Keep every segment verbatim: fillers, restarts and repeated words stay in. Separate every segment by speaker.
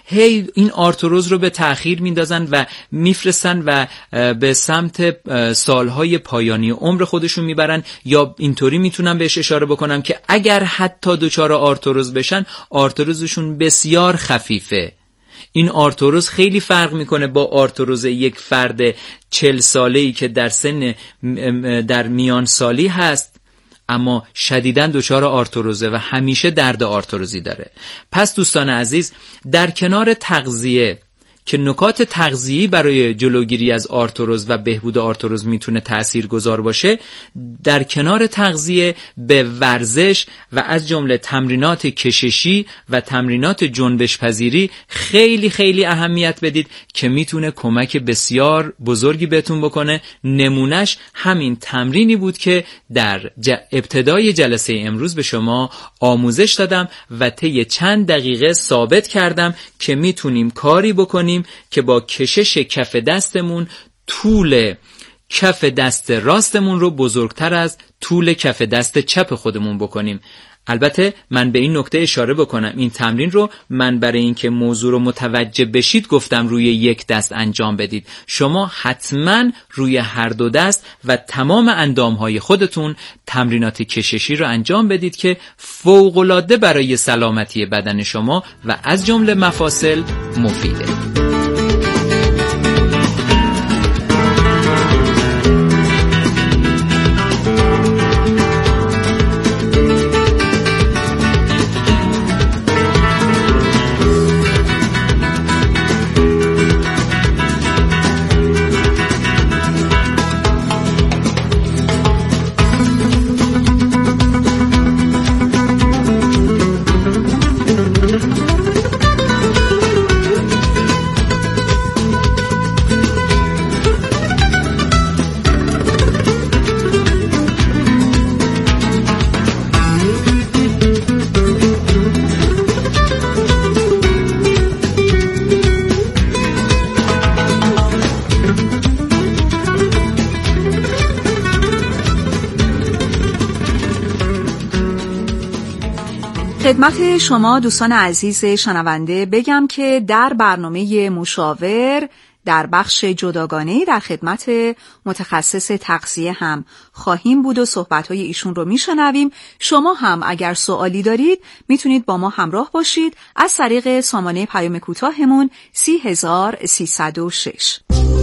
Speaker 1: هی این آرتروز رو به تأخیر میندازن و میفرستن و به سمت سالهای پایانی عمر خودشون میبرن. یا اینطوری میتونم بهش اشاره بکنم که اگر حتی دچار آرتروز بشن، آرتروزشون بسیار خفیفه. این آرتروز خیلی فرق میکنه با آرتروز یک فرد چل ساله‌ای که در سن در میان سالی هست اما شدیداً دچار آرتروزه و همیشه درد آرتروزی داره. پس دوستان عزیز، در کنار تغذیه که نکات تغذیه‌ای برای جلوگیری از آرتروز و بهبود آرتروز میتونه تاثیرگذار باشه، در کنار تغذیه به ورزش و از جمله تمرینات کششی و تمرینات جنبش پذیری خیلی خیلی اهمیت بدید که میتونه کمک بسیار بزرگی بهتون بکنه. نمونش همین تمرینی بود که در ج... ابتدای جلسه امروز به شما آموزش دادم و طی چند دقیقه ثابت کردم که میتونیم کاری بکنیم که با کشش کف دستمون طول کف دست راستمون رو بزرگتر از طول کف دست چپ خودمون بکنیم. البته من به این نکته اشاره بکنم، این تمرین رو من برای اینکه موضوع رو متوجه بشید گفتم روی یک دست انجام بدید. شما حتما روی هر دو دست و تمام اندامهای خودتون تمرینات کششی رو انجام بدید که فوق‌العاده برای سلامتی بدن شما و از جمله مفاصل مفیده.
Speaker 2: خدمت شما دوستان عزیز شنونده بگم که در برنامه مشاور در بخش جداگانه در خدمت متخصص تغذیه هم خواهیم بود و صحبت‌های ایشون رو میشنویم. شما هم اگر سوالی دارید میتونید با ما همراه باشید از طریق سامانه پیام کوتاهمون سی هزار سیصد و شش.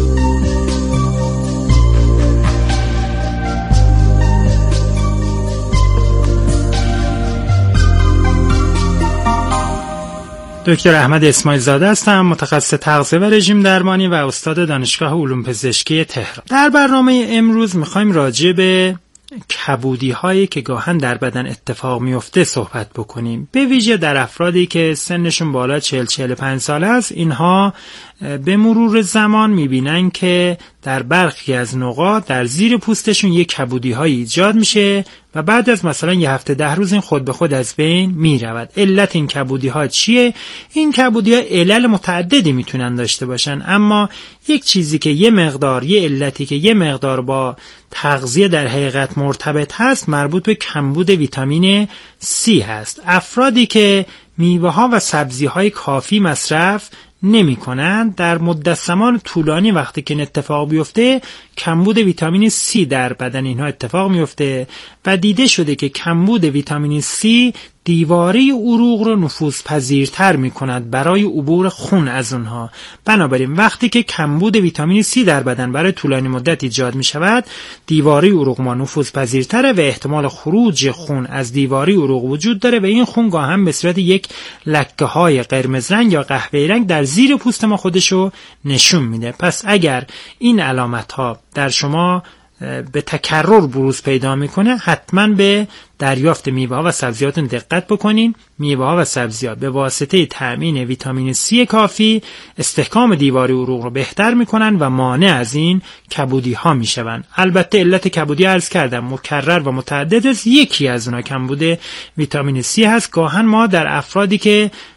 Speaker 3: دکتر احمد اسماعیل زاده هستم، متخصص تغذیه و رژیم درمانی و استاد دانشگاه علوم پزشکی تهران. در برنامه امروز میخوایم راجع به کبودی هایی که گاهن در بدن اتفاق میفته صحبت بکنیم، به ویژه در افرادی که سنشون بالا چهل چهل و پنج ساله است. اینها به مرور زمان میبینن که در برخی از نقاط در زیر پوستشون یک کبودی های ایجاد میشه و بعد از مثلا یه هفته ده روز این خود به خود از بین میرود. علت این کبودی ها چیه؟ این کبودی ها علل متعددی میتونن داشته باشن، اما یک چیزی که یه مقدار، یه علتی که یه مقدار با تغذیه در حقیقت مرتبط هست مربوط به کمبود ویتامین C هست. افرادی که میوه ها و سبزی های کافی مصرف نمی کنند در مدت زمان طولانی وقتی که این اتفاق بیفته کمبود ویتامین C در بدن اینها اتفاق میفته و دیده شده که کمبود ویتامین C دیواره عروق رو نفوذپذیرتر می کند برای عبور خون از اونها. بنابراین وقتی که کمبود ویتامین C در بدن برای طولانی مدت ایجاد می شود، دیواره عروق ما نفوذپذیرتره و احتمال خروج خون از دیواره عروق وجود داره و این خون گاهن به صورت یک لکه های قرمز رنگ یا قهوه‌ای رنگ در زیر پوست ما خودشو نشون میده. پس اگر این علامت ها در شما به تکرر بروز پیدا میکنه، حتما به دریافت میوه ها و سبزیاتون دقت بکنین. میوه ها و سبزیات به واسطه تامین ویتامین C کافی استحکام دیواره عروق رو بهتر میکنن و مانع از این کبودی ها میشون. البته علت کبودی عرض کردم مکرر و متعدد است، یکی از اونها کمبود ویتامین C هست. گاهن ما در افرادی که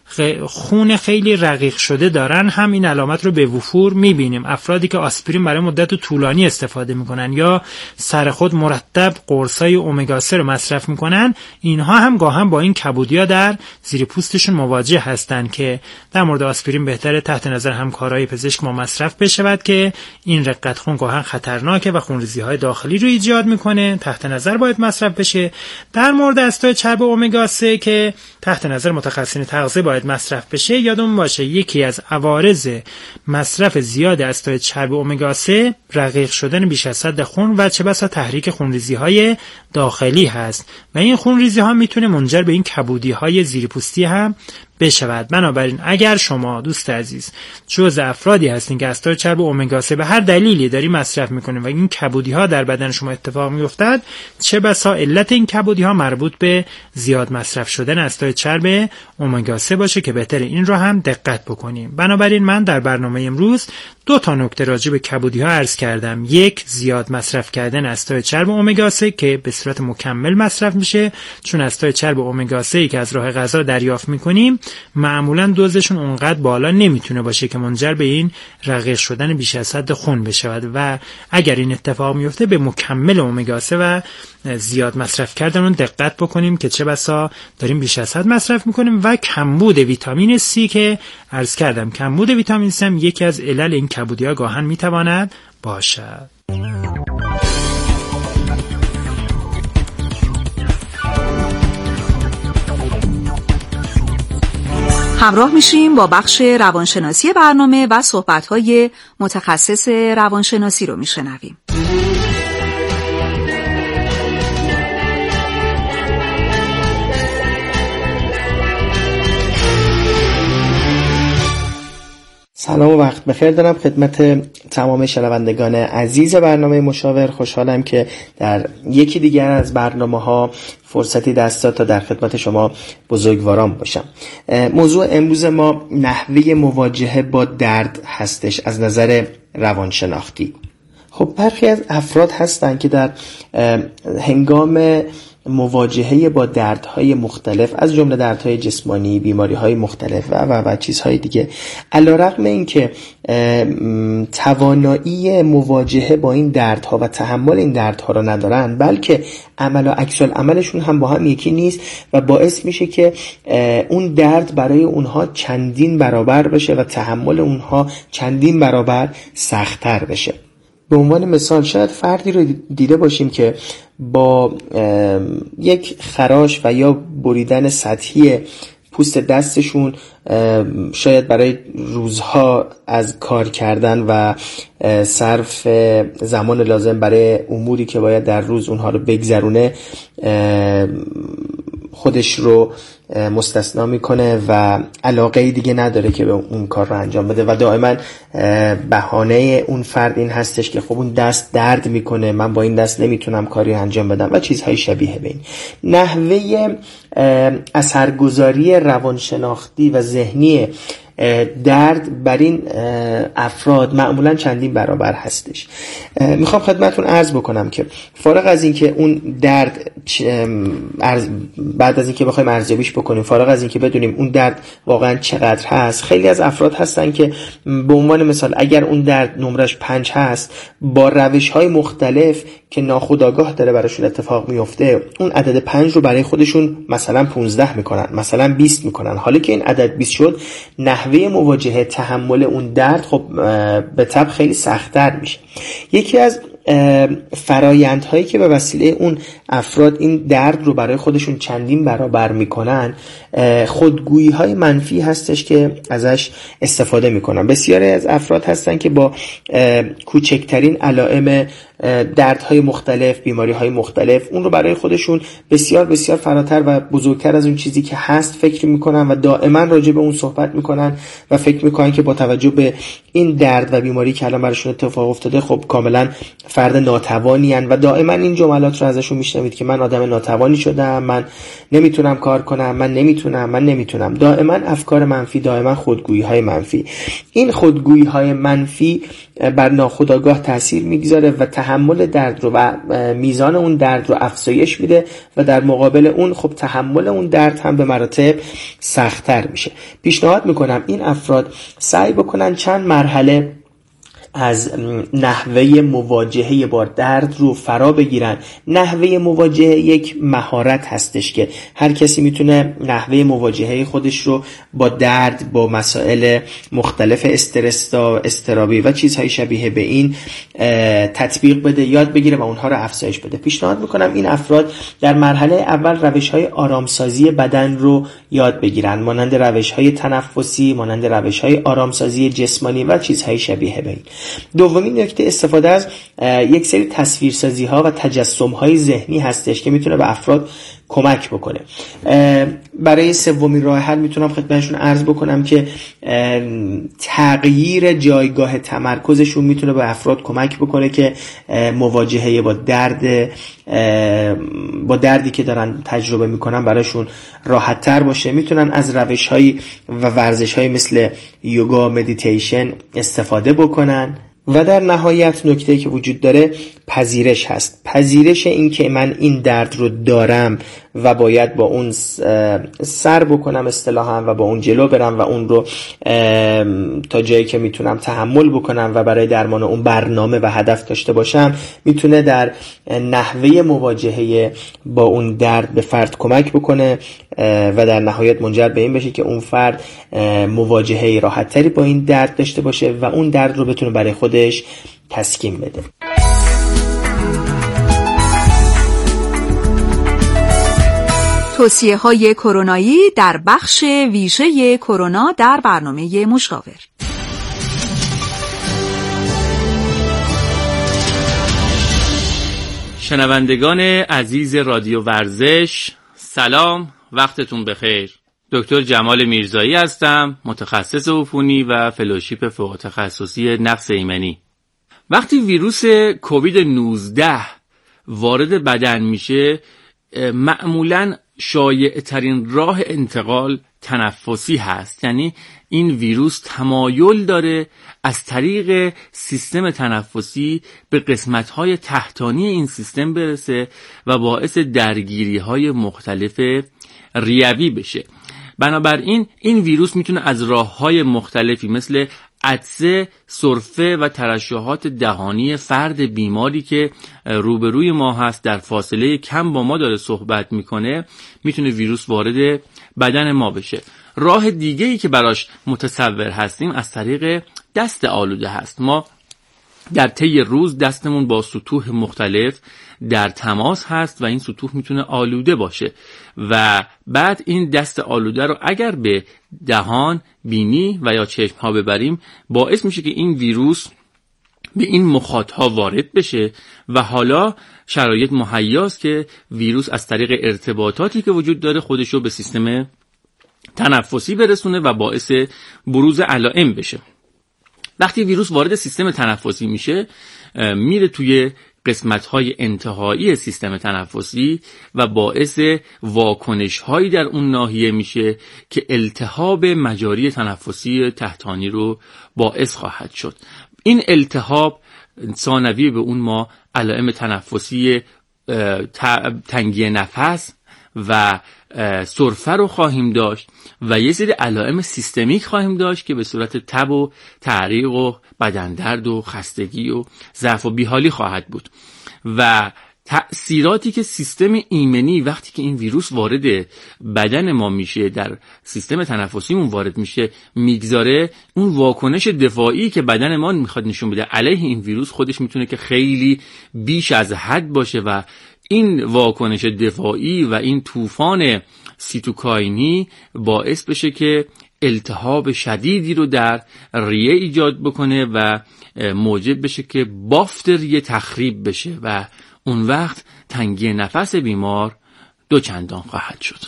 Speaker 3: خون خیلی رقیق شده دارن هم این علامت رو به وفور میبینیم. افرادی که آسپرین برای مدت طولانی استفاده میکنن یا سر خود مرتب قرصای امگا سه رو مصرف میکنن، اینها هم گاهن با این کبودی‌ها در زیر پوستشون مواجه هستن که در مورد آسپرین بهتره تحت نظر همکارای پزشک ما مصرف بشود که این رقت خون گاهن خطرناکه و خونریزی‌های داخلی رو ایجاد میکنه، تحت نظر باید مصرف بشه. در مورد استای چرب امگا سه که تحت نظر متخصصین تغذیه باید مصرف بشه، یادمون باشه یکی از عوارض مصرف زیاد استای چرب امگا سه رقیق شدن بیش از حد خون و چه بسا تحریک خونریزی‌های داخلی هست و این خونریزی‌ها میتونه منجر به این کبودی‌های زیرپوستی هم بشود. بنابراین اگر شما دوست عزیز جزء افرادی هستین که استای چرب امگا سه به هر دلیلی داری مصرف میکنین و این کبودی‌ها در بدن شما اتفاق میافتد، چه بسا علت این کبودی‌ها مربوط به زیاد مصرف شدن استای چرب امگا سه باشه که بهتره این رو هم دقت بکنیم. بنابراین من در برنامه امروز دو تا نکته راجع به کبودی‌ها عرض کردم. یک، زیاد مصرف کردن استای چرب امگا سه که به صورت مکمل مصرف میشه، چون استای چرب امگا سه که از راه غذا دریافت میکنیم معمولا دوزشون اونقدر بالا نمیتونه باشه که منجر به این رقیق شدن بیش از حد خون بشود و اگر این اتفاق میفته به مکمل امگا سه و زیاد مصرف کردن اون دقت بکنیم که چه بسا داریم بیش از حد مصرف میکنیم. و کمبود ویتامین C که عرض کردم کمبود ویتامین C هم یکی از علل این کبودی‌ها گاهن میتواند باشد.
Speaker 2: همراه میشیم با بخش روانشناسی برنامه و صحبت‌های متخصص روانشناسی رو میشنویم.
Speaker 4: سلام و وقت بخیر دارم خدمت تمام شنوندگان عزیز برنامه مشاور. خوشحالم که در یکی دیگر از برنامه‌ها فرصتی دست داد تا در خدمت شما بزرگواران باشم. موضوع امروز ما نحوه مواجهه با درد هستش از نظر روانشناختی. خب برخی از افراد هستن که در هنگام مواجهه با دردهای مختلف از جمله دردهای جسمانی، بیماریهای مختلف و و و چیزهای دیگه، علیرغم اینکه توانایی مواجهه با این دردها و تحمل این دردها را ندارن، بلکه عمل و عکس العملشون هم با هم یکی نیست و باعث میشه که اون درد برای اونها چندین برابر بشه و تحمل اونها چندین برابر سخت‌تر بشه. به عنوان مثال شاید فردی رو دیده باشیم که با یک خراش و یا بریدن سطحی پوست دستشون شاید برای روزها از کار کردن و صرف زمان لازم برای اموری که باید در روز اونها رو بگذرونه خودش رو مستثنا میکنه و علاقه دیگه نداره که به اون کار رو انجام بده و دائما بهانه اون فرد این هستش که خب اون دست درد میکنه، من با این دست نمیتونم کاری انجام بدم و چیزهای شبیه به این. نحوه اثرگذاری روانشناختی و ذهنی درد بر این افراد معمولا چندین برابر هستش. میخوام خدمتون عرض بکنم که فارغ از این که اون درد بعد از این که بخوایم ارزیابیش بکنیم، فارغ از این که بدونیم اون درد واقعا چقدر هست، خیلی از افراد هستن که به عنوان مثال اگر اون درد نمرش پنج هست، با روش‌های مختلف که ناخودآگاه داره براشون اتفاق میفته اون عدد پنج رو برای خودشون مثلا پانزده میکنن، مثلا بیست میکنن. حالا که این عدد بیست شد، نحوه مواجهه تحمل اون درد خب به طبع خیلی سخت‌تر میشه. یکی از فرایندهایی که به وسیله اون افراد این درد رو برای خودشون چندین برابر میکنن خودگویی های منفی هستش که ازش استفاده میکنن. بسیاری از افراد هستن که با کوچکترین علائم دردهای مختلف، بیماریهای مختلف، اون رو برای خودشون بسیار بسیار فراتر و بزرگتر از اون چیزی که هست فکر میکنن و دائما راجع به اون صحبت میکنن و فکر میکنن که با توجه به این درد و بیماری که الان براشون اتفاق افتاده خب کاملا فرد ناتوانی هن و دائما این جملات رو ازشون میشنوید که من آدم ناتوانی شدم، من نمیتونم کار کنم، من نمیتونم من نمیتونم دائما افکار منفی، دائما خودگویی های منفی. این خودگویی های منفی بر ناخودآگاه تاثیر میگذاره و تحمل درد رو و میزان اون درد رو افزایش میده و در مقابل اون خب تحمل اون درد هم به مراتب سخت‌تر میشه. پیشنهاد میکنم این افراد سعی بکنن چند مرحله از نحوه مواجهه با درد رو فرا بگیرن. نحوه مواجهه یک مهارت هستش که هر کسی میتونه نحوه مواجهه خودش رو با درد، با مسائل مختلف استرس و اضطرابی و چیزهای شبیه به این تطبیق بده، یاد بگیره و اونها رو افزایش بده. پیشنهاد میکنم این افراد در مرحله اول روش‌های آرامسازی بدن رو یاد بگیرن، مانند روش‌های تنفسی، مانند روش‌های آرامسازی جسمانی و چیزهای شبیه به این. دومین نکته استفاده از یک سری تصویرسازی ها و تجسم های ذهنی هستش که میتونه به افراد کمک بکنه. برای سومین راه حل میتونم خدمتشون عرض بکنم که تغییر جایگاه تمرکزشون میتونه به افراد کمک بکنه که مواجهه با درد با دردی که دارن تجربه میکنن براشون راحت تر باشه. میتونن از روش هایی و ورزش های مثل یوگا، مدیتیشن استفاده بکنن. و در نهایت نکته‌ای که وجود داره پذیرش هست. پذیرش این که من این درد رو دارم و باید با اون سر بکنم اصطلاحاً و با اون جلو برم و اون رو تا جایی که میتونم تحمل بکنم و برای درمان اون برنامه و هدف داشته باشم، میتونه در نحوه مواجهه با اون درد به فرد کمک بکنه و در نهایت منجر به این بشه که اون فرد مواجهه راحت تری با این درد داشته باشه و اون درد رو بتونه برای خودش تسکین بده.
Speaker 2: توصیه های کرونایی در بخش ویژه کرونا در برنامه مشاور.
Speaker 5: شنوندگان عزیز رادیو ورزش، سلام، وقتتون بخیر. دکتر جمال میرزایی هستم، متخصص عفونی و فلوشیپ فوق تخصصی نقص ایمنی. وقتی ویروس کووید نوزده وارد بدن میشه، معمولاً شایع ترین راه انتقال تنفسی هست. یعنی این ویروس تمایل داره از طریق سیستم تنفسی به قسمت‌های تحتانی این سیستم برسه و باعث درگیری‌های مختلف ریوی بشه. بنابراین این ویروس میتونه از راه‌های مختلفی مثل عطسه، سرفه و ترشحات دهانی فرد بیماری که روبروی ما هست در فاصله کم با ما داره صحبت میکنه، میتونه ویروس وارد بدن ما بشه. راه دیگه‌ای که براش متصور هستیم از طریق دست آلوده هست. ما در طی روز دستمون با سطوح مختلف در تماس هست و این سطوح میتونه آلوده باشه و بعد این دست آلوده رو اگر به دهان، بینی و یا چشم ها ببریم، باعث میشه که این ویروس به این مخاط ها وارد بشه و حالا شرایط مهیاست که ویروس از طریق ارتباطاتی که وجود داره خودش رو به سیستم تنفسی برسونه و باعث بروز علائم بشه. وقتی ویروس وارد سیستم تنفسی میشه، میره توی قسمت‌های انتهایی سیستم تنفسی و باعث واکنش‌هایی در اون ناحیه میشه که التهاب مجاری تنفسی تحتانی رو باعث خواهد شد. این التهاب ثانوی به اون ما علائم تنفسی تنگی نفس و سرفه رو خواهیم داشت و یه سری علائم سیستمیک خواهیم داشت که به صورت تب و تعریق و بدن درد و خستگی و ضعف و بیحالی خواهد بود. و تأثیراتی که سیستم ایمنی وقتی که این ویروس وارد بدن ما میشه، در سیستم تنفسیمون وارد میشه، میگذاره، اون واکنش دفاعی که بدن ما میخواد نشون بده علیه این ویروس خودش میتونه که خیلی بیش از حد باشه و این واکنش دفاعی و این طوفان سیتوکاینی باعث بشه که التهاب شدیدی رو در ریه ایجاد بکنه و موجب بشه که بافت ریه تخریب بشه و اون وقت تنگی نفس بیمار دو چندان خواهد شد.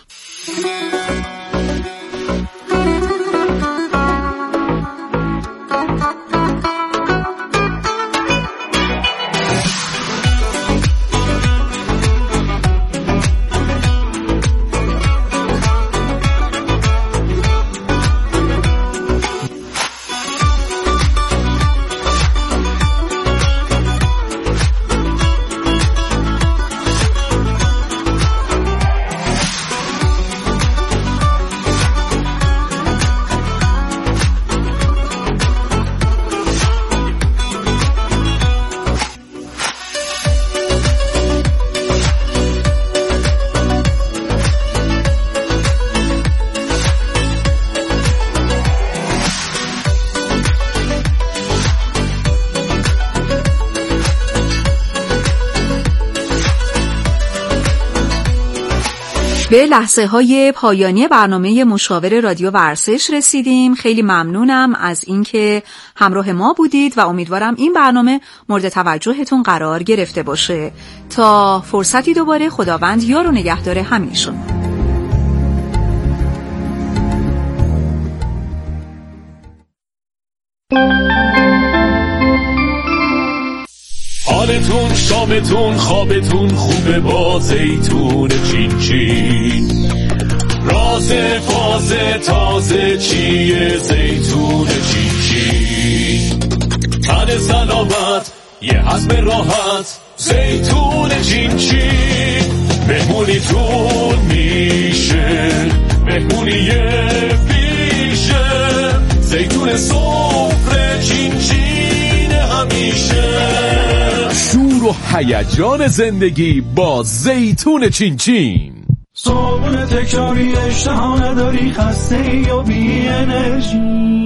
Speaker 2: به لحظه های پایانی برنامه مشاور رادیو ورزش رسیدیم. خیلی ممنونم از اینکه همراه ما بودید و امیدوارم این برنامه مورد توجهتون قرار گرفته باشه. تا فرصتی دوباره، خداوند یار و نگهدار همه شما.
Speaker 6: حالتون، شامتون، خوابتون خوبه با زیتون چین چین. راز فاز تازه چیه زیتون چین چین. تن سلامت، یه هضم راحت، زیتون چین چین. مهمونیتون میشه، مهمونی بیشه، زیتون سفره چین چین همیشه. شور و هیجان زندگی با زیتون چین چین.
Speaker 7: صبح تکراری اشتها نداری، خسته یا بی انرژی،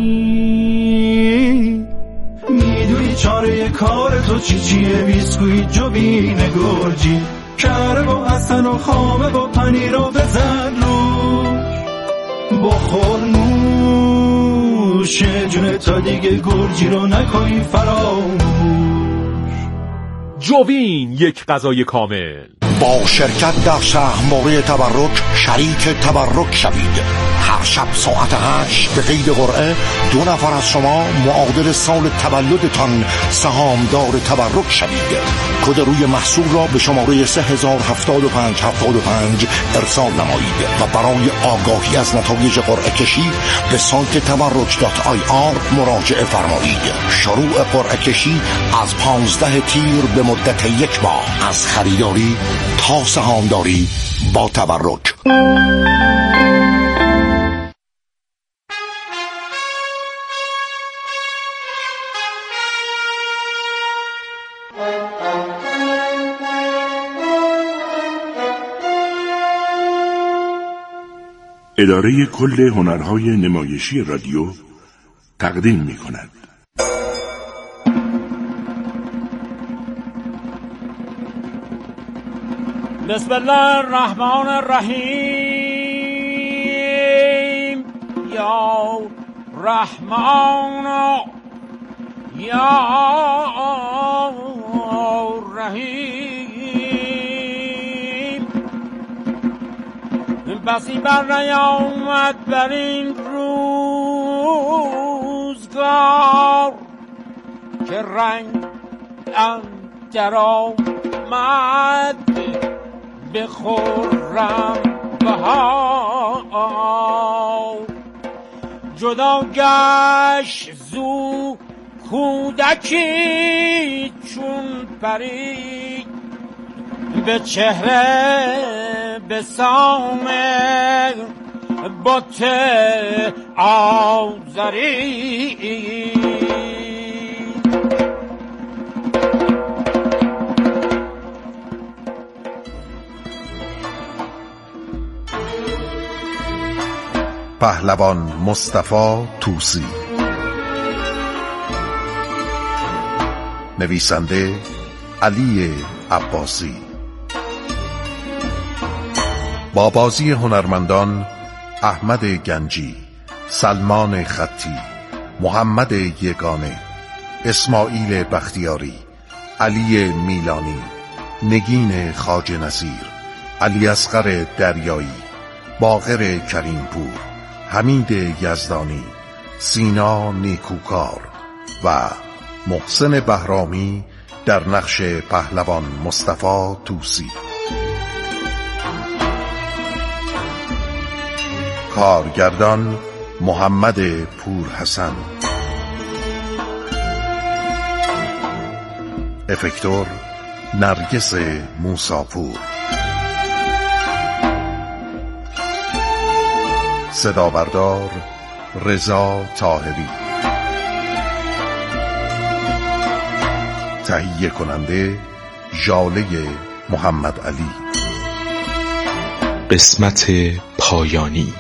Speaker 7: میدونی چاره کار تو چی چیه؟ بیسکویت جوین گرجی، کره با اصل و خامه با پنیر و بزن روش، بخور نوش جونه تا دیگه گرجی رو نکنی فراموش.
Speaker 6: جوین، یک غذای کامل.
Speaker 8: با شرکت در سهم‌واره تبرک شریک تبرک شوید. هر شب ساعت هشت به قید قرعه دو نفر از شما معادل سال تولدتان سهامدار تبرک شوید. کد روی محصول را به شماره سه هزار هفتاد و پنج هفتاد و پنج ارسال نمایید و برای آگاهی از نتایج قرعه کشی به سایت تبرک دات آی آر مراجعه فرمایید. شروع قرعه کشی از پانزده تیر به مدت یک ماه، از خریداری تا سهامداری با تبرک.
Speaker 9: اداره کل هنرهای نمایشی رادیو تقدیم می کند.
Speaker 10: بسم الله الرحمن الرحیم. یا رحمان یا رحیم. بسی بر نیامد بر این روزگار که رنگ اندر آمد به خرم بهار. جدا گشت زو کودکی چون پری، به چهره به سام بت آزری.
Speaker 8: پهلوان مصطفی طوسی. نویسنده علی عباسی. با بازی هنرمندان احمد گنجی، سلمان خطی، محمد یگانه، اسماعیل بختیاری، علی میلانی، نگین خواجه نصیر، علی اصغر دریایی، باقر کریمپور، حمید یزدانی، سینا نیکوکار و محسن بهرامی در نقش پهلوان مصطفی طوسی. کارگردان محمد پورحسن. افکتور نرگس موساپور. صدابردار رضا طاهری. تهیه کننده ژاله محمد علی.
Speaker 11: قسمت پایانی.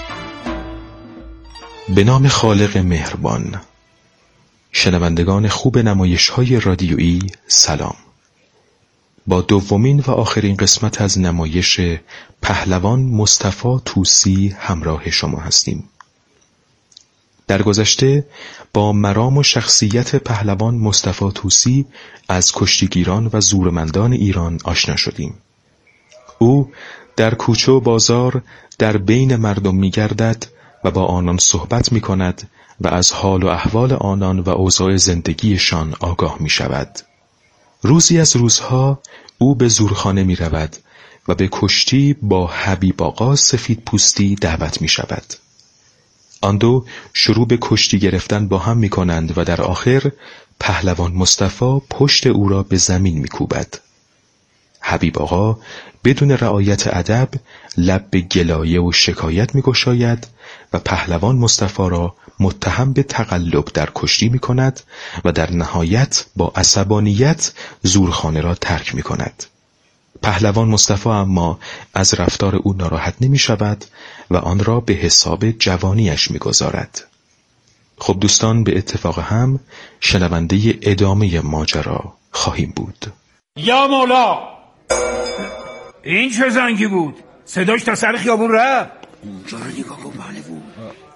Speaker 11: به نام خالق مهربان. شنوندگان خوب نمایش‌های رادیویی سلام. با دومین و آخرین قسمت از نمایش پهلوان مصطفی طوسی همراه شما هستیم. در گذشته با مرام و شخصیت پهلوان مصطفی طوسی از کشتیگیران و زورمندان ایران آشنا شدیم. او در کوچه و بازار در بین مردم می گردد و با آنان صحبت می کند و از حال و احوال آنان و اوضاع زندگیشان آگاه می شود. روزی از روزها او به زورخانه می رود و به کشتی با حبیب آقا سفید پوستی دعوت می شود. آن دو شروع به کشتی گرفتن با هم می کنند و در آخر پهلوان مصطفی پشت او را به زمین می کوبد. حبیب آقا بدون رعایت ادب لب به گلایه و شکایت می گشاید و پهلوان مصطفی را متهم به تقلب در کشتی می کند و در نهایت با عصبانیت زورخانه را ترک می کند. پهلوان مصطفی اما از رفتار او ناراحت نمی شود و آن را به حساب جوانیش می گذارد. خب دوستان، به اتفاق هم شنونده ادامه ماجرا خواهیم بود.
Speaker 10: یا مولا،
Speaker 12: این چه زنگی بود؟ صداش تا سر خیابون رفت.
Speaker 10: اونجا رو نگاه کن پهلوون.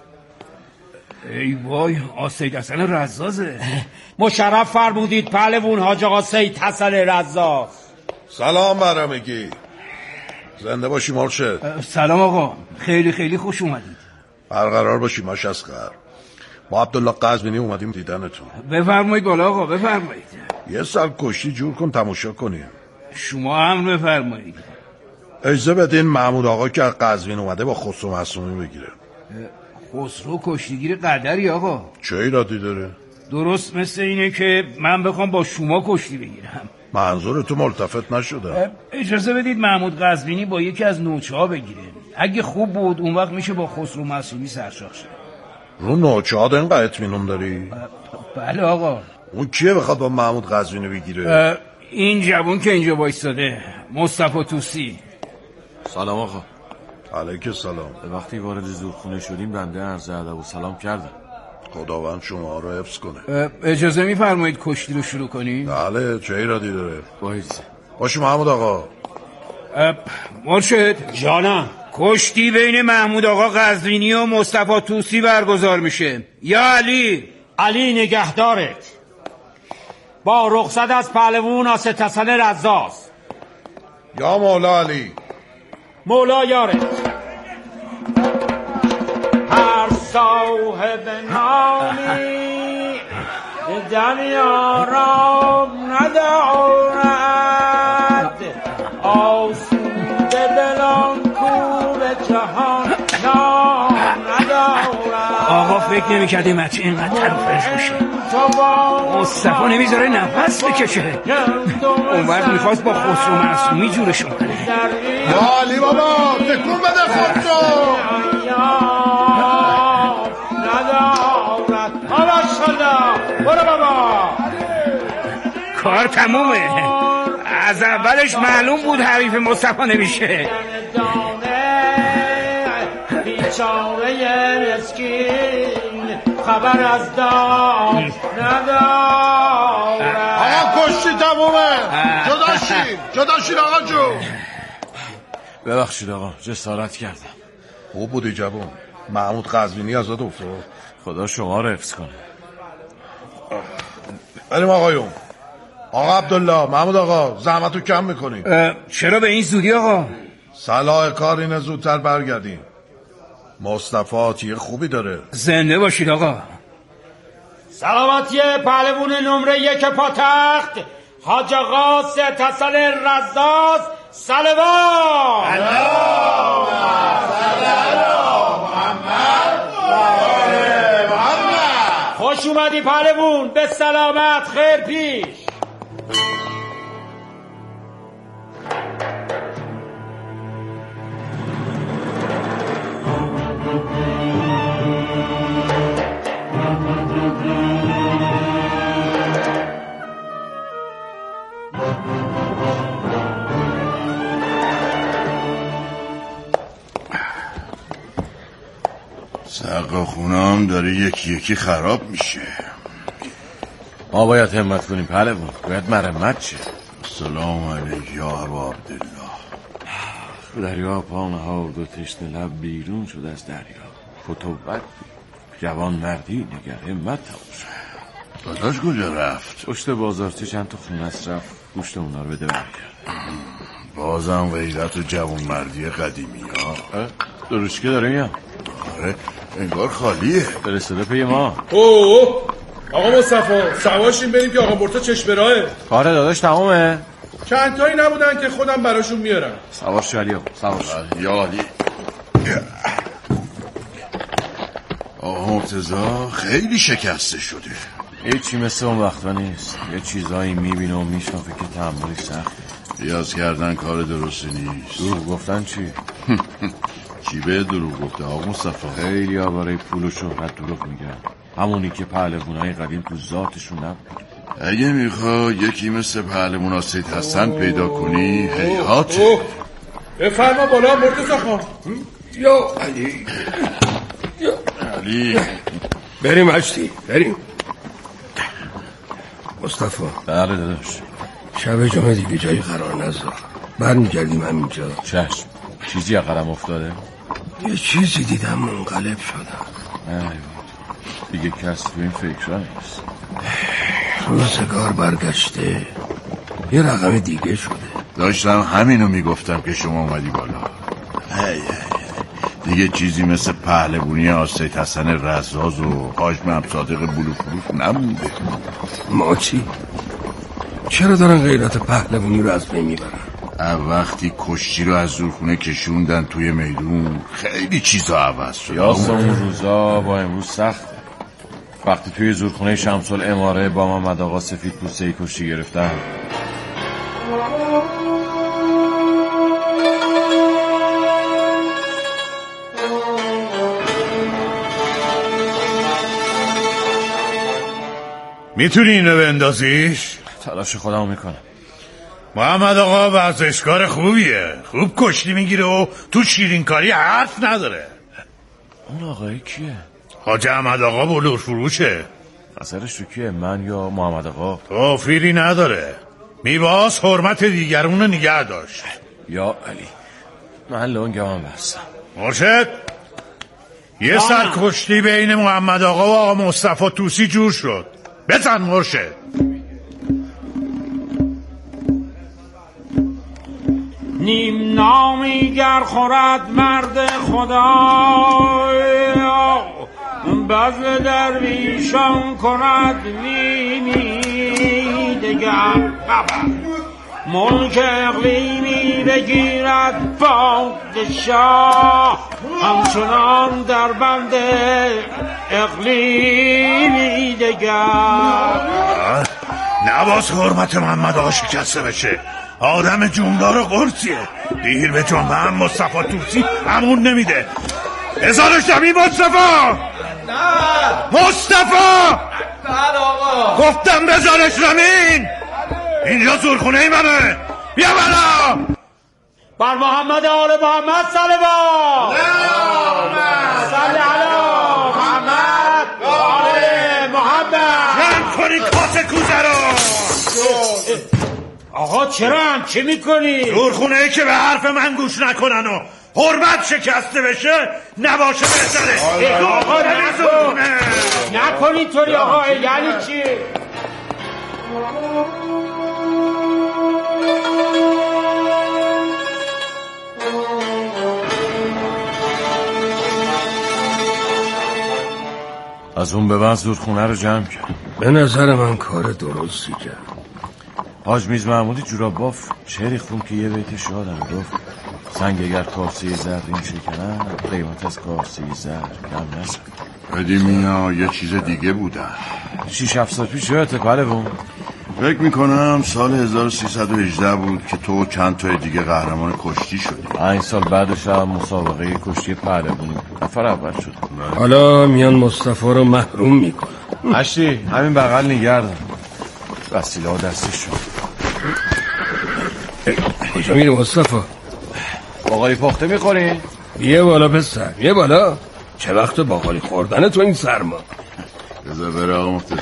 Speaker 12: ای وای، آقا سید حسن رزازه.
Speaker 10: مشرف فرمودید پهلوون، حاج آقا سید حسن رزاز.
Speaker 13: سلام برامگی، زنده باشی مرشد.
Speaker 12: سلام آقا، خیلی خیلی خوش اومدید.
Speaker 13: برقرار باشی ماش اصغر. ما عبدالله قزوینی اومدیم دیدنتون.
Speaker 12: بفرمایید بالا آقا، بفرمایید.
Speaker 13: یه سال کشتی جور کن تماشا کنیم.
Speaker 12: شما هم بفرمایید.
Speaker 13: اجازه بدین محمود آقا که از قزوین اومده با خسرو معصومی بگیره.
Speaker 12: خسرو کشتیگیر قدری آقا.
Speaker 13: چه ایرادی داره؟
Speaker 12: درست مثل اینه که من بخوام با شما کشتی بگیرم.
Speaker 13: منظور تو ملتفت نشده.
Speaker 12: اجازه بدید محمود قزوینی با یکی از نوچه ها بگیره. اگه خوب بود اون وقت میشه با خسرو معصومی سرشاخ شد.
Speaker 13: رو نوچه ها اینقدر اطمینان داری؟
Speaker 12: بله آقا.
Speaker 13: اون کیه بخواد با محمود قزوینی بگیره؟
Speaker 12: این جوون که اینجا وایستاده، مصطفی طوسی.
Speaker 14: سلام آقا.
Speaker 13: علیک سلام.
Speaker 14: وقتی وارد زورخونه شدیم بنده عرض ادب و سلام کردم.
Speaker 13: خداوند شما رو حفظ کنه.
Speaker 12: اجازه میفرمایید کشتی رو شروع کنیم؟
Speaker 13: بله، چه ایرادی داره؟
Speaker 14: باید
Speaker 13: باشه محمود آقا.
Speaker 12: مرشد
Speaker 10: جانم.
Speaker 12: کشتی بین محمود آقا قزوینی و مصطفی طوسی برگزار میشه. یا علی.
Speaker 10: علی نگهدارت. با رخصت از پهلوون آسد حسن رزاز.
Speaker 13: یا مولا علی.
Speaker 10: مولا یارت. هر صاحب نامی دنیا را ندارد، آسوده دلان کور جهان نام ندارد.
Speaker 12: آقا فکر نمی کرده مچه اینقدر تروفرش باشه. مصطفی نمیذاره نفس بکشه. اون وقت میخواست با خسرو معصومی جورشون کنه.
Speaker 13: یا علی بابا تکون بده خسرو.
Speaker 10: ندارد. آلا شده برو بابا.
Speaker 12: کار تمومه. از اولش معلوم بود حریف مصطفی نمیشه.
Speaker 10: بیچاره مسکین خبر از دام ندارد.
Speaker 13: آقا کشتی تمومه. جدا شیم جدا شیم آقا جو.
Speaker 14: ببخشید آقا، جسارت کردم.
Speaker 13: خوب بودی جوون. محمود قزوینی ازت افتاد.
Speaker 14: خدا شما رو حفظ کنه.
Speaker 13: بریم آقایون. آقا عبدالله، محمود آقا، زحمتو کم میکنی.
Speaker 12: چرا به این زودی آقا؟
Speaker 13: صلاح کار اینه زودتر برگردیم. مصطفی آتیه خوبی داره.
Speaker 12: زنده باشید آقا.
Speaker 10: سلامتی پهلوون نمره یک پاتخت حاج آقا سید حسن رزاز صلوات.
Speaker 13: سلام محمد.
Speaker 10: خوش اومدی پهلوون، به سلامت، خیر پیش.
Speaker 13: سقا خونم داره یکی یکی خراب میشه.
Speaker 14: ما باید همت کنیم پهلوون، باید مرمت شه.
Speaker 13: سلام علیک یا ابا عبدالله.
Speaker 14: دریا پا نهاد و تشنه لب بیرون شد از دریا. فتوبت جوان مردی نگر همت تماشا.
Speaker 13: داداش کجا رفت؟
Speaker 14: پشت بازارچه چند تا خونه است رفت گوشت اونا رو بده برگرد.
Speaker 13: بازم غیرت و جوان مردی قدیمی ها.
Speaker 14: دروشکه داره میام.
Speaker 13: آره انگار خالیه.
Speaker 14: فرستاده پی ما.
Speaker 6: اوه آقا مصطفی سواشیم بریم که آقا مرتا چشم راهه.
Speaker 14: کار داداش تمامه.
Speaker 6: چند تایی نبودن که خودم براشون میارم.
Speaker 14: سوار شالیو سوار
Speaker 13: یا علی. آقا مرتضی خیلی شکسته شده.
Speaker 14: هیچی مثل اون وقتا نیست. یه چیزایی میبینه و میشنفه که تحملی سخته.
Speaker 13: ریاض کردن کار درستی نیست.
Speaker 14: دروغ گفتن چی؟
Speaker 13: چی به دروغ گفته آقا مصطفی؟
Speaker 14: خیلی ها برای پول و شهرت دروغ میگن. همونی که پهلوانای قدیم تو ذاتشون نبود.
Speaker 13: اگه میخوا یکی مثل پهلوان سید حسن پیدا کنی هیهاته.
Speaker 6: بفرما بالا مرتضی خان.
Speaker 12: یا علی
Speaker 13: یا علی
Speaker 12: بریم اشتی بریم. مصطفی
Speaker 14: بله داداش.
Speaker 12: شب جمعه دیگه جایی قرار نذار. برمیگردیم همینجا.
Speaker 14: چشم. چیزی اقرم افتاده؟
Speaker 12: یه چیزی دیدم منقلب شدم.
Speaker 14: ایوه دیگه کس تو این فکر نیست.
Speaker 12: روزگار برگشته یه رقم دیگه شده.
Speaker 13: داشتم همینو میگفتم که شما اومدی بالا. هی هی دیگه چیزی مثل پهلوانی آسید حسن رزاز و حاج محمد صادق بلوفروش نمونده.
Speaker 12: ما چی؟ چرا دارن غیرت پهلوانی رو از بین میبرن؟
Speaker 13: وقتی کشتی رو از زورخونه کشوندن توی میدون خیلی چیزا عوض شد.
Speaker 14: یاس اون روزا با امروز سخته. وقتی توی زورخونه شمس الاماره با محمد آقا سفید پوسته کشتی گرفتن.
Speaker 13: میتونی اینو بندازیش؟
Speaker 14: تلاش خودمو میکنم.
Speaker 13: محمد آقا ورزشکار خوبیه. خوب کشتی میگیره و تو شیرینکاری حرف نداره.
Speaker 14: اون آقای کیه؟
Speaker 13: حاج احمد آقا بلور فروشه.
Speaker 14: نظرش رو کیه؟ من یا محمد آقا؟
Speaker 13: توفیری نداره. میباس حرمت دیگرون رو نگه داشت.
Speaker 14: یا علی من لنگم بستم.
Speaker 13: مرشد یه سرکشتی بین محمد آقا و آقا مصطفی توسی جور شد. بزن مرشد.
Speaker 10: نیم نامی گر خورد مرد خدا بزم درویشان کند نیمی دگر. ملک اقلیمی بگیرد پادشاه همچنان در بند اقلیمی دگر.
Speaker 13: نباز حرمت محمد آقا شکسته بشه. آدم جوندار و قرصیه. دیر به جنبه هم مصطفی توسی همون نمیده. ازارش دمی مصطفی.
Speaker 15: نه
Speaker 13: مصطفی
Speaker 15: نه آقا
Speaker 13: گفتم بزارش زمین. اینجا زورخونه منه. بیا بالا.
Speaker 10: بر محمد آل محمد صلوات. صلی علی محمد آل محمد.
Speaker 13: جمع کنی کاسه کوزه رو.
Speaker 10: آقا چرا هم چه میکنی؟
Speaker 13: زورخونه که به حرف من گوش نکنن و حرمت شکسته بشه نباشه بهتره.
Speaker 10: آقا نکن نکن اینطوری آقا. یعنی چی؟
Speaker 14: از اون به بعد زورخونه رو جمع کرد.
Speaker 12: به نظر من کار درستی کرد.
Speaker 14: حاج میز محمودی جوراباف شعری خون که یه بیتش یادم گفت سنگ اگر کاسه زرین شکنن قیمت از کاسه زر کم نشد.
Speaker 13: قدیمی ها یه چیز دیگه بودن.
Speaker 14: شیش هفت سال پیش یادته پهلوان؟
Speaker 13: فکر میکنم سال هزار و سیصد و هجده بود که تو چند تای دیگه قهرمان کشتی شدی.
Speaker 14: این سال بعدش هم مسابقه کشتی پهلوانی نفر اول شد.
Speaker 12: حالا میان مصطفی رو محروم میکنن.
Speaker 14: اشتی همین بغل نگردم. وسیله ها دستش شد.
Speaker 12: کجا میری مصطفی؟
Speaker 14: باقالی پخته میخوری؟
Speaker 12: یه بالا پسر یه بالا. چه وقت باقالی خوردن تو این سرما؟
Speaker 13: بذار بره آقا مفتش